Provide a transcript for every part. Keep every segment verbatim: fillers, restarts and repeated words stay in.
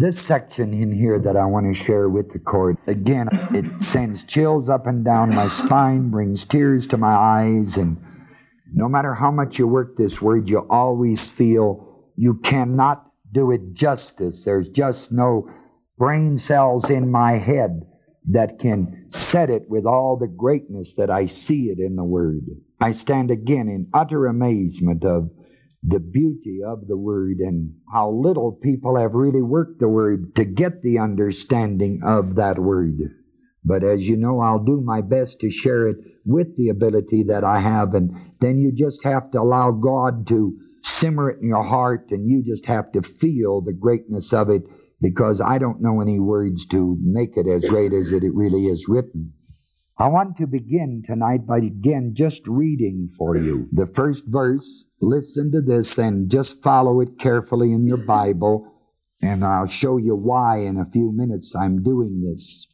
This section in here that I want to share with the court, again, it sends chills up and down my spine, brings tears to my eyes, and no matter how much you work this word, you always feel you cannot do it justice. There's just no brain cells in my head that can set it with all the greatness that I see it in the word. I stand again in utter amazement of the beauty of the word and how little people have really worked the word to get the understanding of that word. But as you know, I'll do my best to share it with the ability that I have, and then you just have to allow God to simmer it in your heart, and you just have to feel the greatness of it, because I don't know any words to make it as great as it really is written. I want to begin tonight by again just reading for you the first verse. Listen to this and just follow it carefully in your Bible, and I'll show you why in a few minutes I'm doing this.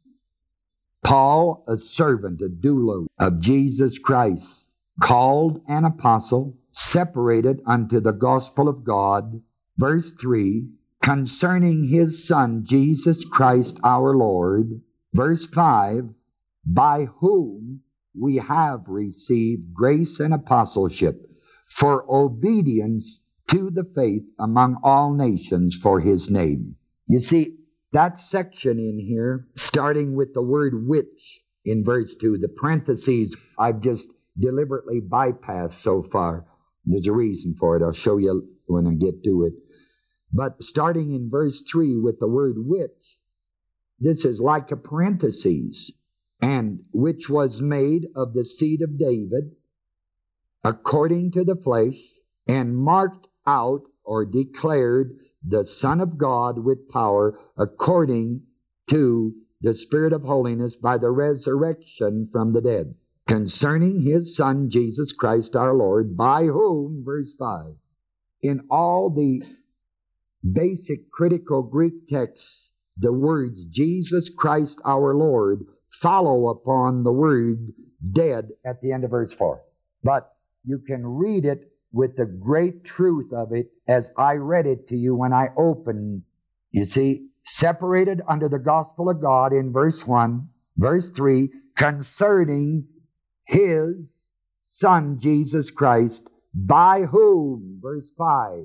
Paul, a servant, a doulos of Jesus Christ, called an apostle, separated unto the gospel of God, verse three, concerning his Son, Jesus Christ our Lord, verse five, by whom we have received grace and apostleship for obedience to the faith among all nations for his name. You see, that section in here, starting with the word which in verse two, the parentheses I've just deliberately bypassed so far. There's a reason for it. I'll show you when I get to it. But starting in verse three with the word which, this is like a parenthesis, and which was made of the seed of David, according to the flesh, and marked out or declared the Son of God with power, according to the Spirit of holiness, by the resurrection from the dead, concerning his Son, Jesus Christ our Lord, by whom, verse five, in all the basic critical Greek texts, the words Jesus Christ our Lord follow upon the word dead at the end of verse four. But you can read it with the great truth of it as I read it to you when I opened. You see, separated under the gospel of God in verse one, verse three, concerning his Son Jesus Christ, by whom, verse five,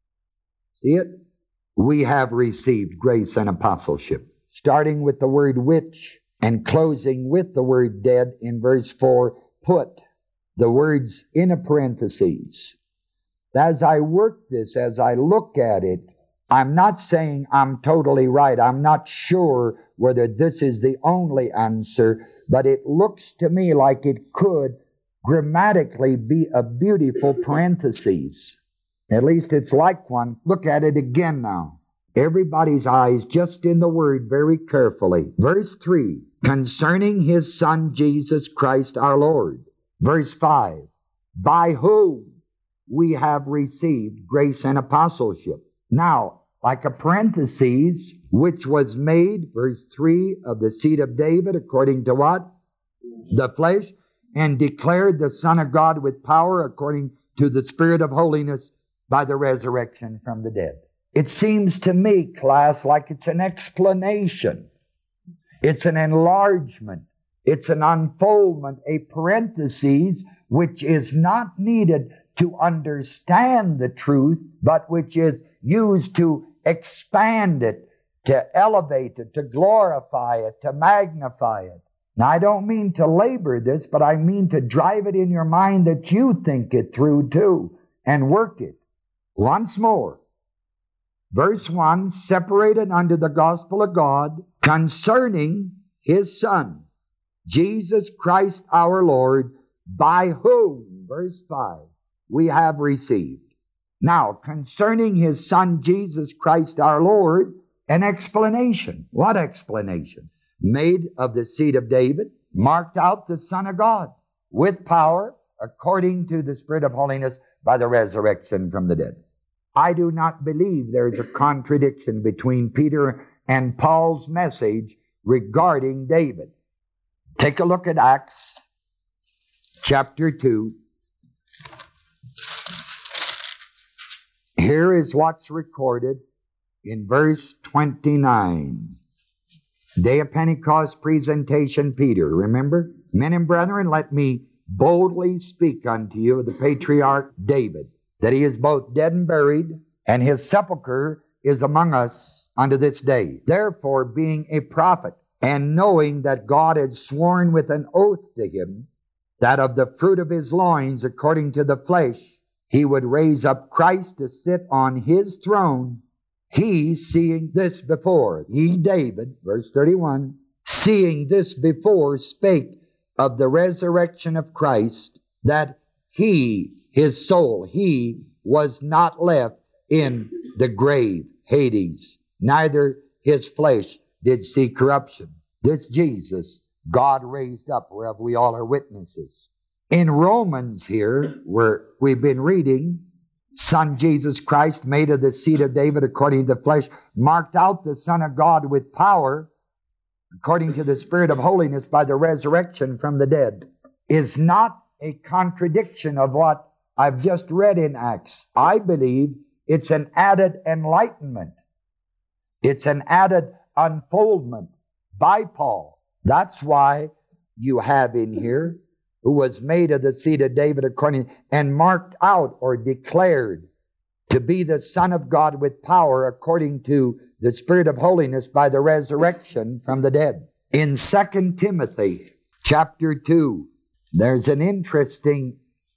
see it? We have received grace and apostleship. Starting with the word which and closing with the word dead in verse four, put the words in a parenthesis. As I work this, as I look at it, I'm not saying I'm totally right. I'm not sure whether this is the only answer, but it looks to me like it could grammatically be a beautiful parenthesis. At least it's like one. Look at it again now. Everybody's eyes just in the word very carefully. Verse three, concerning his Son Jesus Christ our Lord. Verse five, by whom we have received grace and apostleship. Now, like a parenthesis, which was made, verse three, of the seed of David, according to what? The flesh, and declared the Son of God with power, according to the Spirit of holiness, by the resurrection from the dead. It seems to me, class, like it's an explanation. It's an enlargement. It's an unfoldment, a parenthesis, which is not needed to understand the truth, but which is used to expand it, to elevate it, to glorify it, to magnify it. Now, I don't mean to labor this, but I mean to drive it in your mind that you think it through too and work it. Once more, verse one, separated unto the gospel of God, concerning his Son, Jesus Christ our Lord, by whom, verse five, we have received. Now, concerning his Son, Jesus Christ our Lord, an explanation. What explanation? Made of the seed of David, marked out the Son of God, with power, according to the Spirit of holiness, by the resurrection from the dead. I do not believe there is a contradiction between Peter and Paul's message regarding David. Take a look at Acts chapter two. Here is what's recorded in verse twenty-nine. Day of Pentecost presentation, Peter, remember? Men and brethren, let me boldly speak unto you of the patriarch David, that he is both dead and buried, and his sepulchre is among us unto this day. Therefore, being a prophet, and knowing that God had sworn with an oath to him, that of the fruit of his loins, according to the flesh, he would raise up Christ to sit on his throne, he, seeing this before, he, David, verse thirty-one, seeing this before, spake of the resurrection of Christ, that he, his soul, he was not left in the grave, Hades, neither his flesh did see corruption. This Jesus God raised up, whereof we all are witnesses. In Romans here, where we've been reading, Son Jesus Christ, made of the seed of David according to the flesh, marked out the Son of God with power, according to the Spirit of holiness by the resurrection from the dead, is not a contradiction of what I've just read in Acts. I believe it's an added enlightenment. It's an added unfoldment by Paul. That's why you have in here, who was made of the seed of David according, and marked out or declared to be the Son of God with power according to the Spirit of holiness by the resurrection from the dead. In Second Timothy chapter two, there's an interesting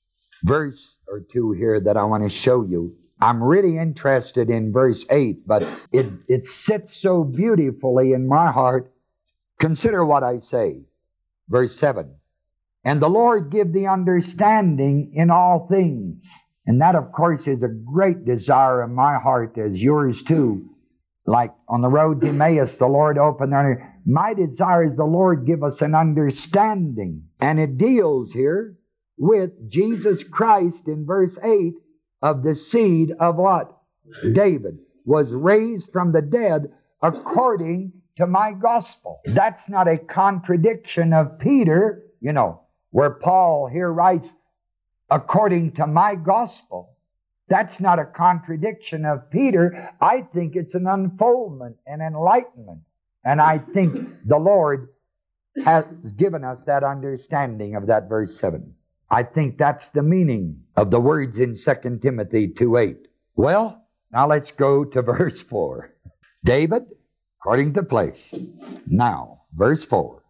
verse or two here that I want to show you. I'm really interested in verse eight, but it, it sits so beautifully in my heart. Consider what I say. Verse seven. And the Lord give thee understanding in all things. And that, of course, is a great desire in my heart, as yours too. Like on the road to Emmaus, the Lord opened their... My desire is the Lord give us an understanding. And it deals here with Jesus Christ in verse eight of the seed of what? David was raised from the dead according to my gospel. That's not a contradiction of Peter, you know, where Paul here writes, according to my gospel. That's not a contradiction of Peter. I think it's an unfoldment and enlightenment. And I think the Lord has given us that understanding of that verse seven. I think that's the meaning of the words in Second Timothy two eight. Well, now let's go to verse four. David, according to flesh. Now, verse four.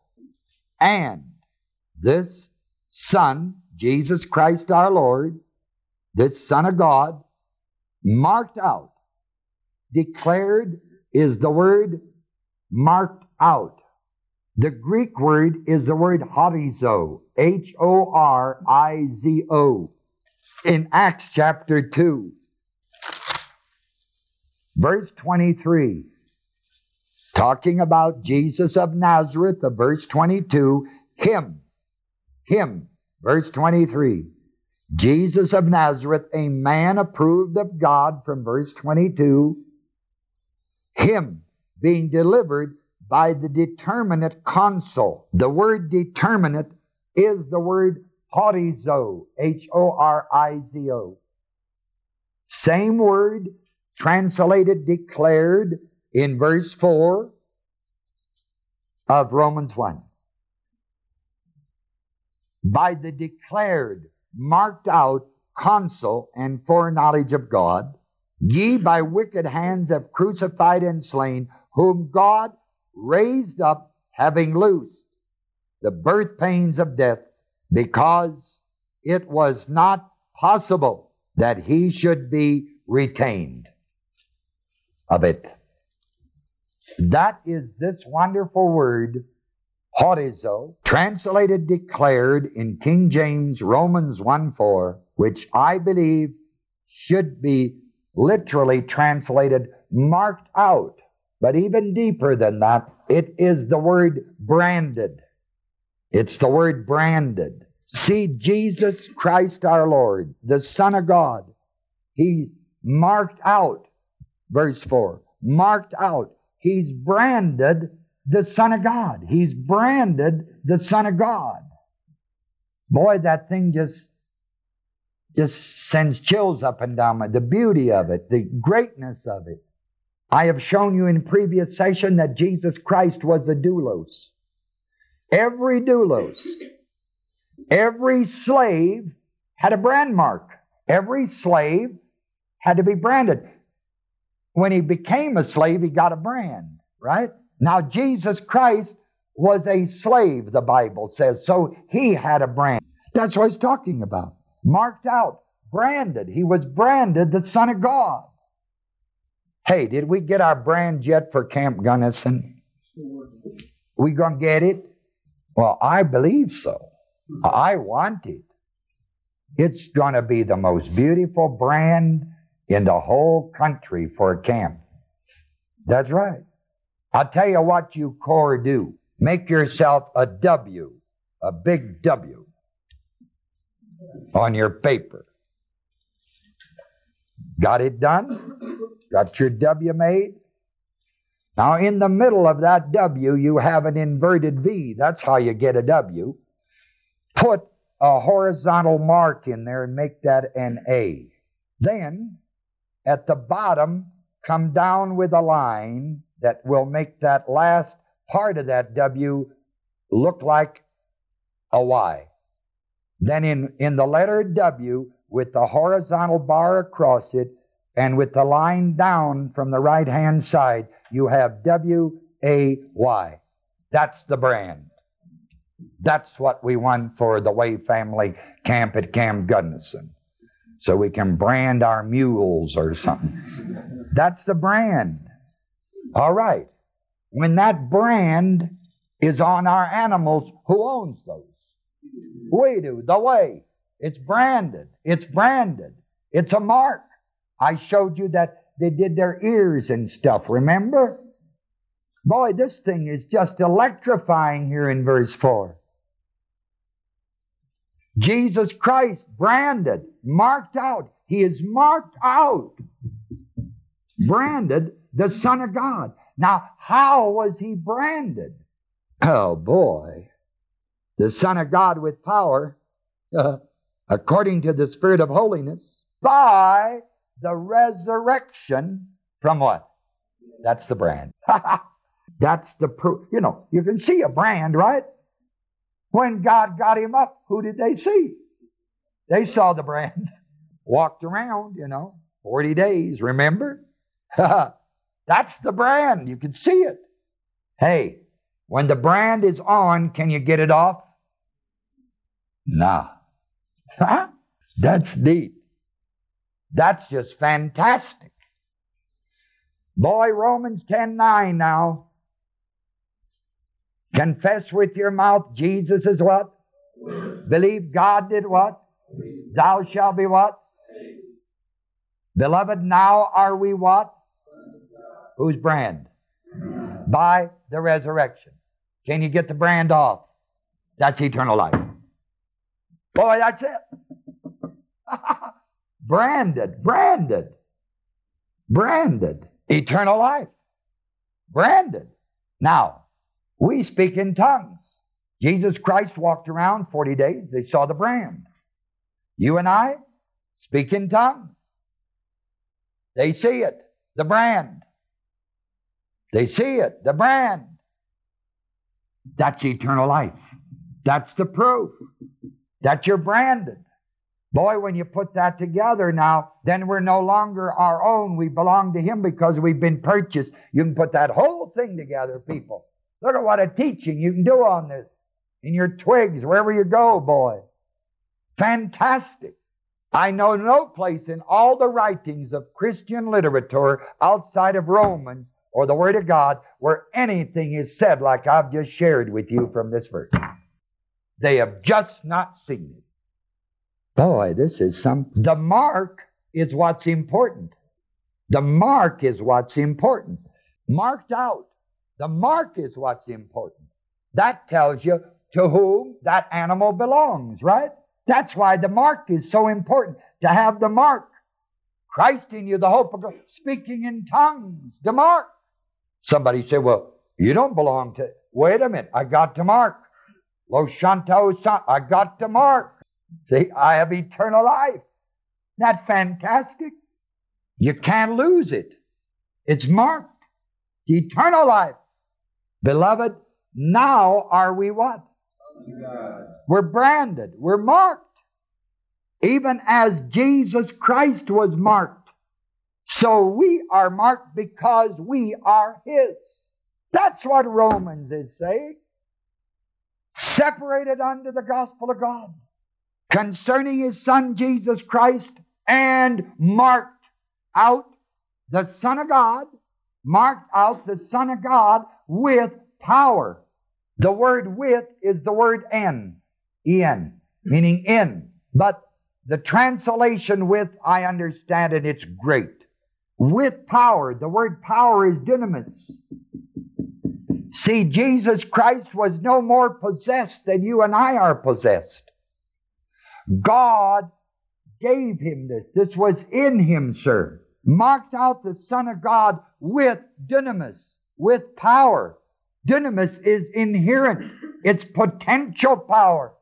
And this Son, Jesus Christ our Lord, this Son of God, marked out, declared is the word marked out. The Greek word is the word horizo, H O R I Z O. In Acts chapter two, verse twenty-three, talking about Jesus of Nazareth, of verse twenty-two, him, him, verse twenty-three, Jesus of Nazareth, a man approved of God, from verse twenty-two, him being delivered by the determinate counsel. The word determinate is the word horizo, H O R I Z O. Same word, translated declared in verse four of Romans one. By the declared, marked out counsel and foreknowledge of God, ye by wicked hands have crucified and slain, whom God raised up, having loosed the birth pains of death, because it was not possible that he should be retained of it. That is this wonderful word, horizo, translated declared in King James Romans one four, which I believe should be literally translated marked out. But even deeper than that, it is the word branded. It's the word branded. See, Jesus Christ our Lord, the Son of God, He's marked out, verse four, marked out. He's branded the Son of God. He's branded the Son of God. Boy, that thing just, just sends chills up and down my, the beauty of it, the greatness of it. I have shown you in previous session that Jesus Christ was a doulos. Every doulos, every slave had a brand mark. Every slave had to be branded. When he became a slave, he got a brand, right? Now, Jesus Christ was a slave, the Bible says, so he had a brand. That's what he's talking about. Marked out, branded. He was branded the Son of God. Hey, did we get our brand yet for Camp Gunnison? We gonna get it? Well, I believe so. I want it. It's gonna be the most beautiful brand in the whole country for a camp. That's right. I'll tell you what you core do. Make yourself a W, a big W on your paper. Got it done? Got your W made? Now in the middle of that W, you have an inverted V. That's how you get a W. Put a horizontal mark in there and make that an A. Then, at the bottom, come down with a line that will make that last part of that W look like a Y. Then in, in the letter W, with the horizontal bar across it, and with the line down from the right-hand side, you have W A Y. That's the brand. That's what we want for the Way Family Camp at Camp Gunnison. So we can brand our mules or something. That's the brand. All right. When that brand is on our animals, who owns those? We do, the Way. It's branded. It's branded. It's a mark. I showed you that they did their ears and stuff, remember? Boy, this thing is just electrifying here in verse four. Jesus Christ, branded, marked out. He is marked out. Branded, the Son of God. Now, how was he branded? Oh, boy. The Son of God with power, uh, according to the Spirit of holiness, by the resurrection from what? That's the brand. That's the proof. You know, you can see a brand, right? When God got him up, who did they see? They saw the brand. Walked around, you know, forty days, remember? That's the brand. You can see it. Hey, when the brand is on, can you get it off? Nah. That's neat. That's just fantastic. Boy, Romans ten nine now. Confess with your mouth Jesus is what? Believe God did what? Thou shalt be what? Beloved, now are we what? Whose brand? By the resurrection. Can you get the brand off? That's eternal life. Boy, that's it. Branded, branded, branded. Eternal life. Branded. Now, we speak in tongues. Jesus Christ walked around forty days. They saw the brand. You and I speak in tongues. They see it, the brand. They see it, the brand. That's eternal life. That's the proof that you're branded. Boy, when you put that together now, then we're no longer our own. We belong to Him because we've been purchased. You can put that whole thing together, people. Look at what a teaching you can do on this. In your twigs, wherever you go, boy. Fantastic. I know no place in all the writings of Christian literature outside of Romans or the Word of God where anything is said like I've just shared with you from this verse. They have just not seen it. Boy, this is some... The mark is what's important. The mark is what's important. Marked out. The mark is what's important. That tells you to whom that animal belongs, right? That's why the mark is so important, to have the mark. Christ in you, the hope of God, speaking in tongues, the mark. Somebody say, well, you don't belong to... Wait a minute, I got to mark. Lo Shanta San, I got to mark. See, I have eternal life. Isn't that fantastic? You can't lose it. It's marked. It's eternal life. Beloved, now are we what? We're branded. We're marked. Even as Jesus Christ was marked, so we are marked because we are His. That's what Romans is saying. Separated unto the gospel of God, concerning His Son Jesus Christ, and marked out the Son of God, marked out the Son of God with power. The word with is the word en, en, meaning in. But the translation with, I understand it, it's great. With power. The word power is dynamis. See, Jesus Christ was no more possessed than you and I are possessed. God gave Him this. This was in Him, sir. Marked out the Son of God with dynamis, with power. Dynamis is inherent. It's potential power.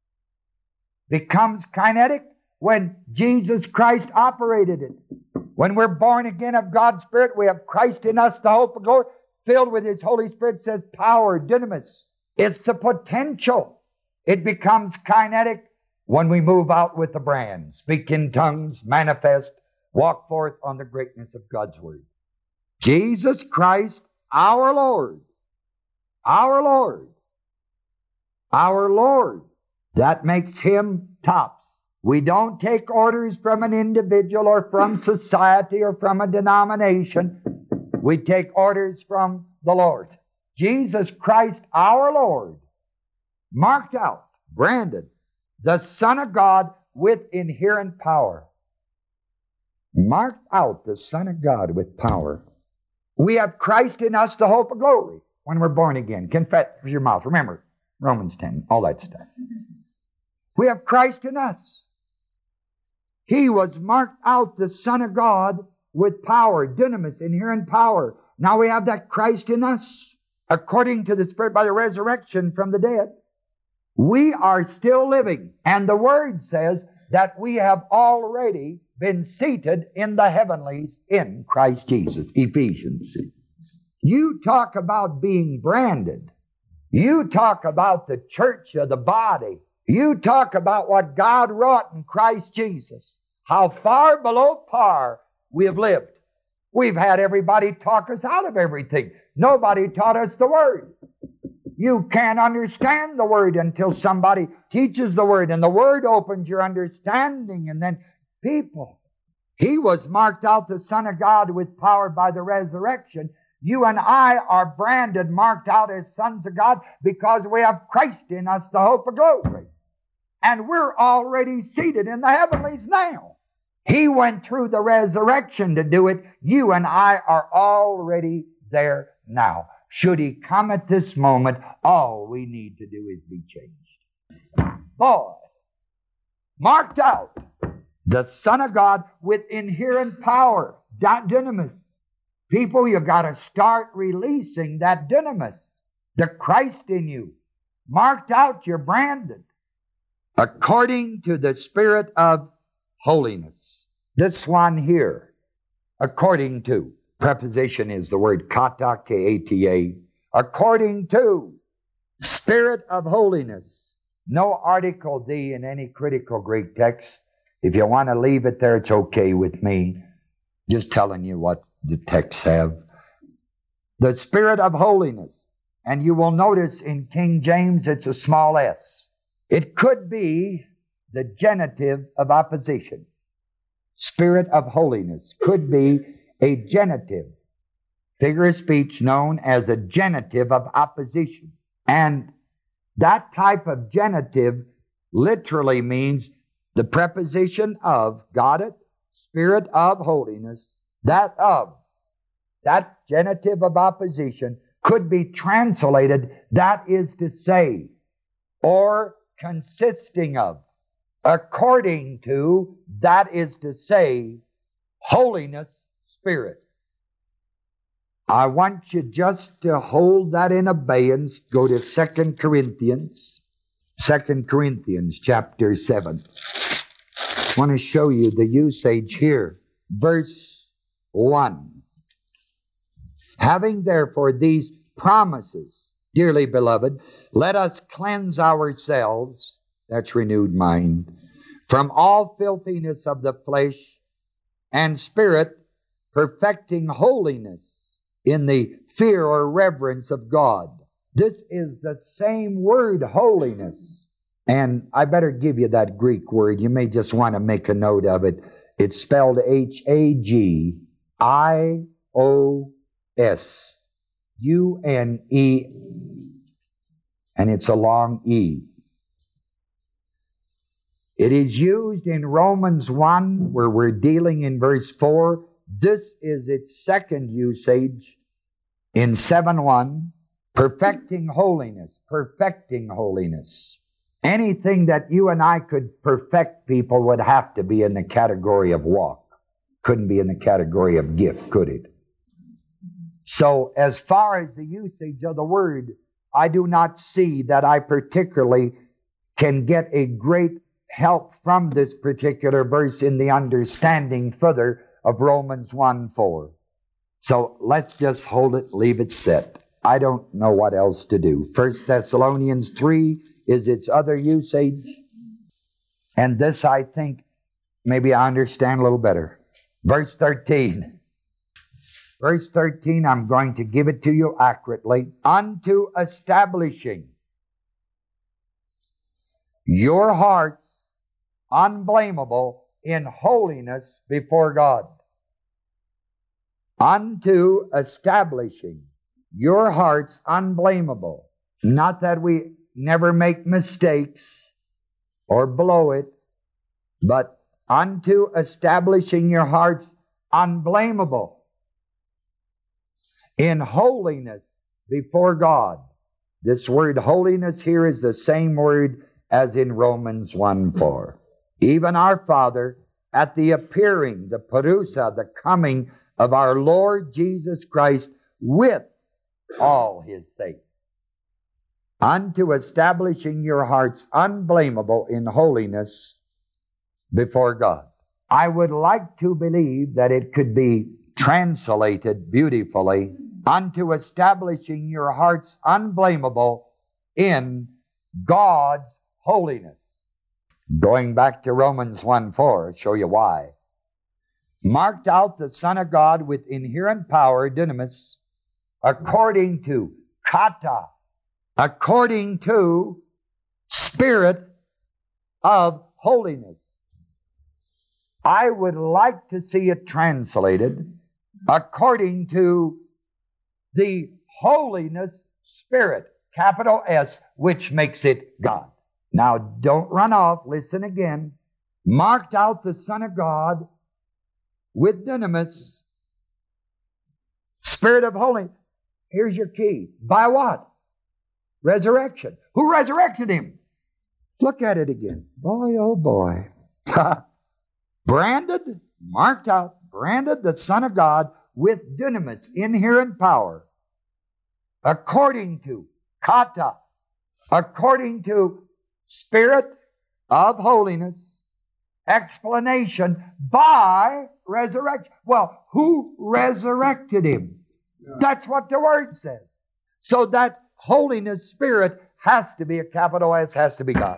Becomes kinetic when Jesus Christ operated it. When we're born again of God's Spirit, we have Christ in us, the hope of glory, filled with His Holy Spirit, says power, dynamis. It's the potential. It becomes kinetic when we move out with the brand, speak in tongues, manifest, walk forth on the greatness of God's Word. Jesus Christ, our Lord, our Lord, our Lord. That makes Him tops. We don't take orders from an individual or from society or from a denomination. We take orders from the Lord. Jesus Christ, our Lord, marked out, branded, the Son of God with inherent power. Marked out the Son of God with power. We have Christ in us, the hope of glory, when we're born again. Confess with your mouth. Remember, Romans ten, all that stuff. We have Christ in us. He was marked out, the Son of God, with power, dynamis, inherent power. Now we have that Christ in us, according to the Spirit by the resurrection from the dead. We are still living. And the Word says that we have already been seated in the heavenlies in Christ Jesus. Ephesians. You talk about being branded. You talk about the church of the body. You talk about what God wrought in Christ Jesus. How far below par we have lived. We've had everybody talk us out of everything. Nobody taught us the Word. You can't understand the Word until somebody teaches the Word, and the Word opens your understanding, and then people. He was marked out, the Son of God, with power by the resurrection. You and I are branded, marked out as sons of God because we have Christ in us, the hope of glory. And we're already seated in the heavenlies now. He went through the resurrection to do it. You and I are already there now. Should He come at this moment, all we need to do is be changed. Boy, marked out, the Son of God with inherent power, dynamis. People, you got to start releasing that dynamis, the Christ in you. Marked out, you're branded. According to the Spirit of holiness. This one here, according to, preposition is the word kata, K A T A, according to Spirit of holiness. No article D in any critical Greek text. If you want to leave it there, it's okay with me. Just telling you what the texts have. The Spirit of holiness. And you will notice in King James it's a small s. It could be the genitive of opposition. Spirit of holiness could be a genitive, figure of speech known as a genitive of opposition. And that type of genitive literally means the preposition of, got it? Spirit of holiness, that of, that genitive of opposition could be translated, that is to say, or consisting of, according to, that is to say, holiness, Spirit. I want you just to hold that in abeyance. Go to Second Corinthians, Second Corinthians chapter seven. I want to show you the usage here. Verse one. Having therefore these promises, dearly beloved, let us cleanse ourselves, that's renewed mind, from all filthiness of the flesh and spirit, perfecting holiness in the fear or reverence of God. This is the same word, holiness. And I better give you that Greek word. You may just want to make a note of it. It's spelled H A G I O S U N E, and it's a long E. It is used in Romans one, where we're dealing in verse four. This is its second usage in seven one, perfecting holiness, perfecting holiness. Anything that you and I could perfect people would have to be in the category of walk. Couldn't be in the category of gift, could it? So as far as the usage of the word, I do not see that I particularly can get a great help from this particular verse in the understanding further of Romans one four. So let's just hold it, leave it set. I don't know what else to do. First Thessalonians three is its other usage. And this, I think, maybe I understand a little better. Verse thirteen. Verse thirteen, I'm going to give it to you accurately. Unto establishing your hearts unblameable in holiness before God. Unto establishing your hearts unblameable. Not that we never make mistakes or blow it, but unto establishing your hearts unblameable in holiness before God. This word holiness here is the same word as in Romans one four. Even our Father, at the appearing, the parousia, the coming of our Lord Jesus Christ with all his saints, unto establishing your hearts unblameable in holiness before God. I would like to believe that it could be translated beautifully, unto establishing your hearts unblameable in God's holiness. Going back to Romans one four, I'll show you why. Marked out the Son of God with inherent power, dynamis, according to kata, according to spirit of holiness. I would like to see it translated according to the holiness spirit, capital S, which makes it God. Now, don't run off. Listen again. Marked out the Son of God with dynamis, spirit of holiness. Here's your key. By what? Resurrection. Who resurrected him? Look at it again. Boy, oh boy. Branded, marked out, branded the Son of God with dynamis, inherent power, according to kata, according to spirit of holiness, explanation by resurrection. Well, who resurrected him? Yeah. That's what the word says. So that holiness spirit has to be a capital S, has to be God.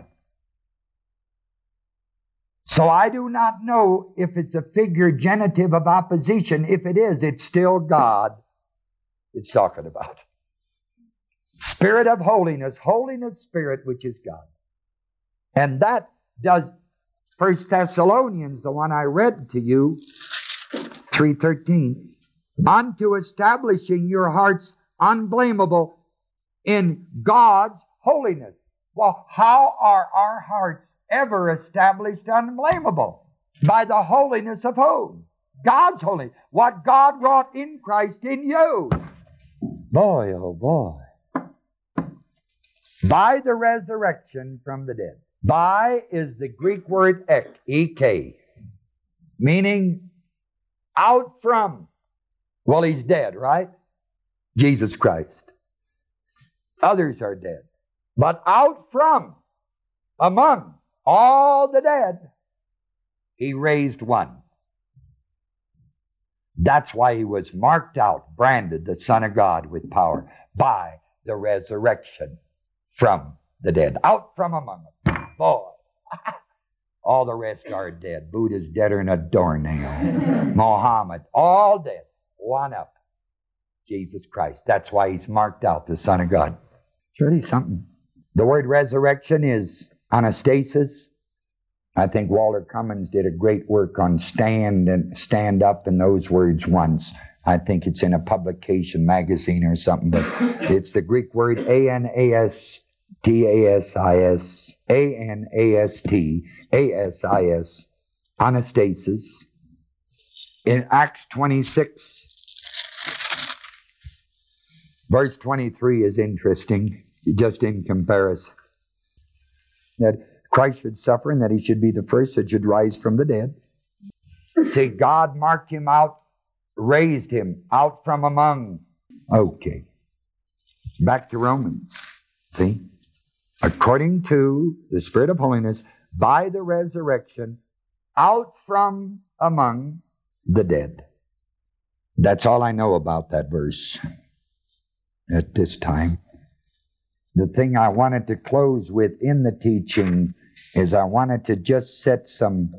So I do not know if it's a figure genitive of opposition. If it is, it's still God it's talking about. Spirit of holiness, holiness spirit, which is God. And that does First Thessalonians, the one I read to you, three thirteen, unto establishing your hearts unblameable in God's holiness. Well, how are our hearts ever established unblameable? By the holiness of who? God's holiness. What God wrought in Christ in you. Boy, oh boy. By the resurrection from the dead. By is the Greek word ek, E K, meaning out from. Well, he's dead, right? Jesus Christ. Others are dead. But out from, among all the dead, he raised one. That's why he was marked out, branded the Son of God with power by the resurrection from the dead. Out from among them. Boy, all the rest are dead. Buddha's deader than a doornail. Muhammad, all dead. One up. Jesus Christ. That's why he's marked out, the Son of God. It's really something. The word resurrection is anastasis. I think Walter Cummins did a great work on stand and stand up and those words once. I think it's in a publication magazine or something, but it's the Greek word A N A S T A S I S, A N A S T A S I S, anastasis. In Acts twenty-six, verse twenty-three is interesting, just in comparison. That Christ should suffer and that he should be the first that should rise from the dead. See, God marked him out, raised him out from among. Okay. Back to Romans. See? According to the Spirit of holiness, by the resurrection, out from among the dead. That's all I know about that verse at this time. The thing I wanted to close with in the teaching is I wanted to just set some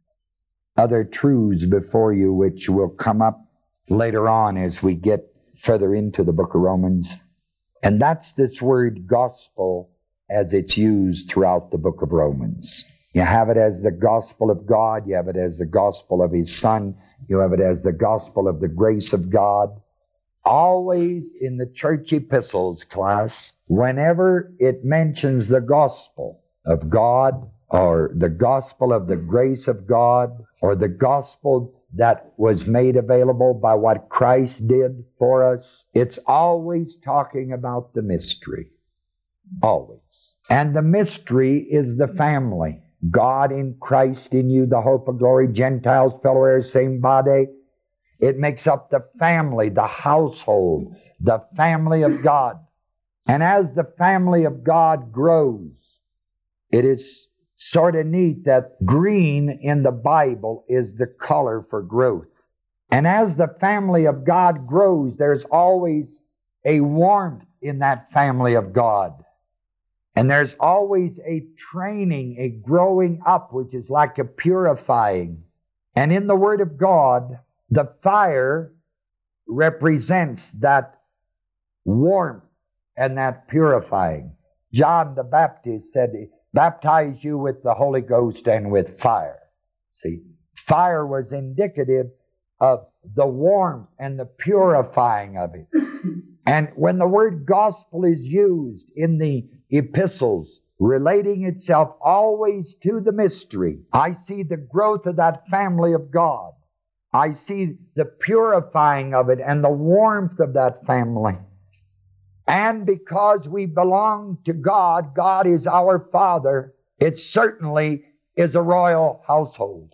other truths before you which will come up later on as we get further into the book of Romans. And that's this word gospel as it's used throughout the book of Romans. You have it as the gospel of God. You have it as the gospel of his Son. You have it as the gospel of the grace of God. Always in the church epistles, class, whenever it mentions the gospel of God or the gospel of the grace of God or the gospel that was made available by what Christ did for us, it's always talking about the mystery. Always. And the mystery is the family. God in Christ in you, the hope of glory, Gentiles, fellow heirs, same body. It makes up the family, the household, the family of God. And as the family of God grows, it is sort of neat that green in the Bible is the color for growth. And as the family of God grows, there's always a warmth in that family of God. And there's always a training, a growing up, which is like a purifying. And in the Word of God, the fire represents that warmth and that purifying. John the Baptist said, baptize you with the Holy Ghost and with fire. See, fire was indicative of the warmth and the purifying of it. And when the word gospel is used in the epistles, relating itself always to the mystery, I see the growth of that family of God. I see the purifying of it and the warmth of that family. And because we belong to God, God is our Father, it certainly is a royal household.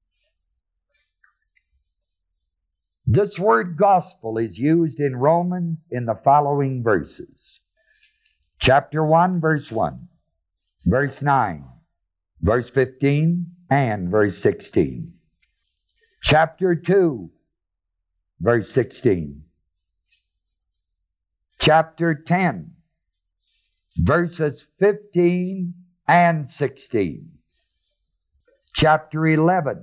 This word gospel is used in Romans in the following verses. Chapter one, verse one, verse nine, verse fifteen, and verse sixteen. Chapter two, verse sixteen. Chapter ten, verses fifteen and sixteen. Chapter eleven,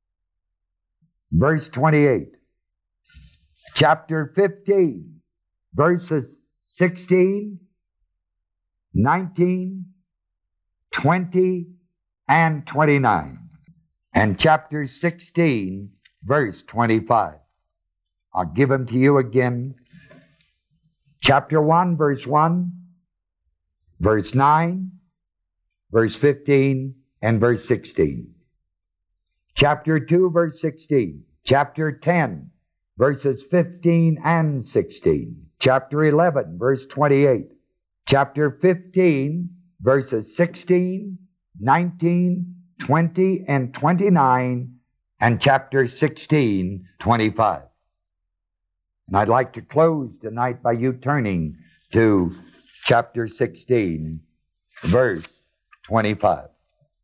verse twenty-eight. Chapter fifteen, verses sixteen, nineteen, twenty, and twenty-nine. And chapter sixteen, verse twenty-five. I'll give them to you again. Chapter one, verse one, verse nine, verse fifteen, and verse sixteen. Chapter two, verse sixteen. Chapter ten, verses fifteen and sixteen. Chapter eleven, verse twenty-eight. Chapter fifteen, verses sixteen, nineteen, twenty, and twenty-nine, and chapter sixteen, twenty-five. And I'd like to close tonight by you turning to chapter sixteen, verse twenty-five.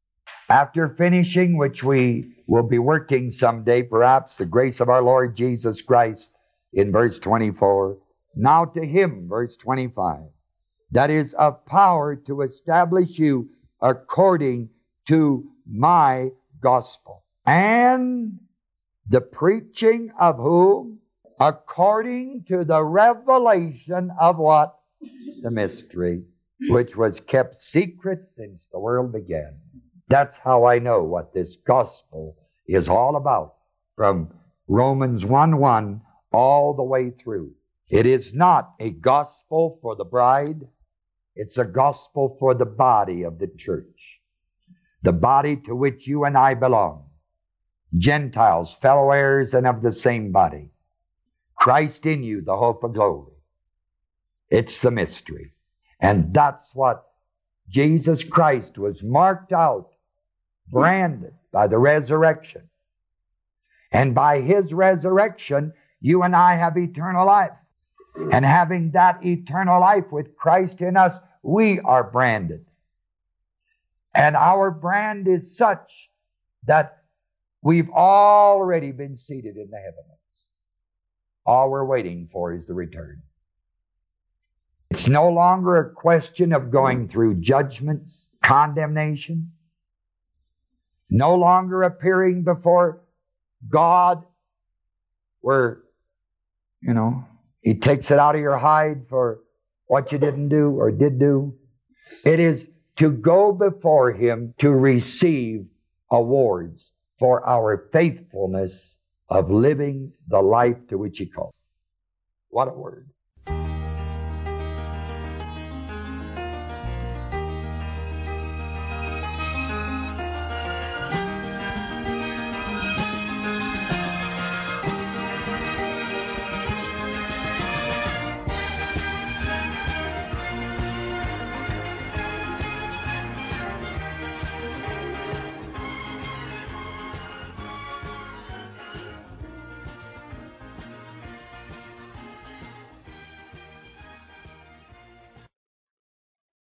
After finishing, which we will be working someday, perhaps, the grace of our Lord Jesus Christ in verse twenty-four. Now to him, verse twenty-five, that is of power to establish you according to my gospel. And the preaching of whom? According to the revelation of what? The mystery, which was kept secret since the world began. That's how I know what this gospel is all about, from Romans one one all the way through. It is not a gospel for the bride. It's a gospel for the body of the church, the body to which you and I belong. Gentiles, fellow heirs and of the same body. Christ in you, the hope of glory. It's the mystery. And that's what Jesus Christ was marked out, branded by the resurrection. And by his resurrection, you and I have eternal life. And having that eternal life with Christ in us, we are branded. And our brand is such that we've already been seated in the heavens. All we're waiting for is the return. It's no longer a question of going through judgments, condemnation, no longer appearing before God where, you know, he takes it out of your hide for what you didn't do or did do. It is to go before him to receive awards for our faithfulness of living the life to which he calls. What a word.